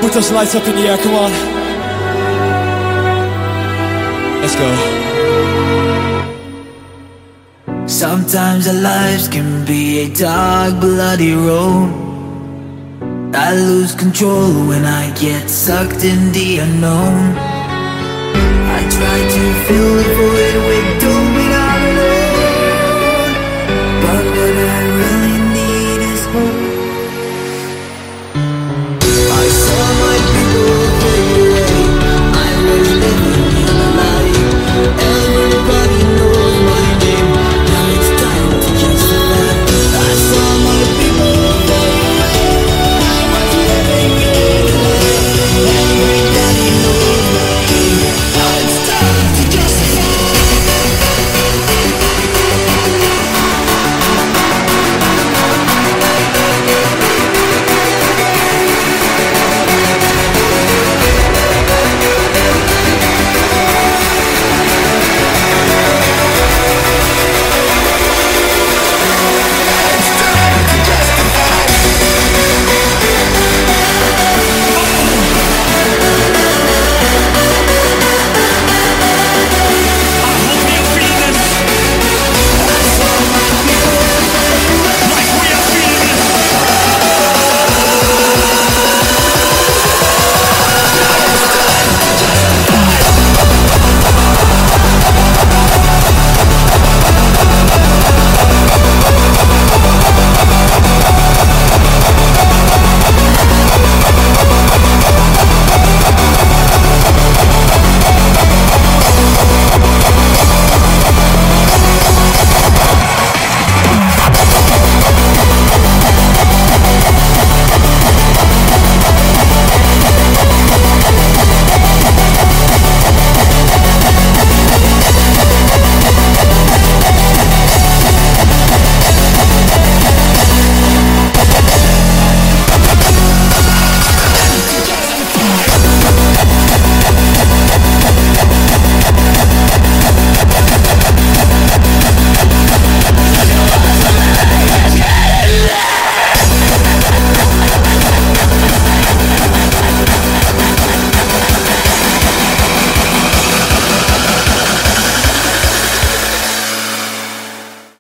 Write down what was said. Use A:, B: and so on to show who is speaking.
A: Put those lights up in the air, come on. Let's go.
B: Sometimes our lives can be a dark, bloody road. I lose control when I get sucked in the unknown. I try to fill the void with doom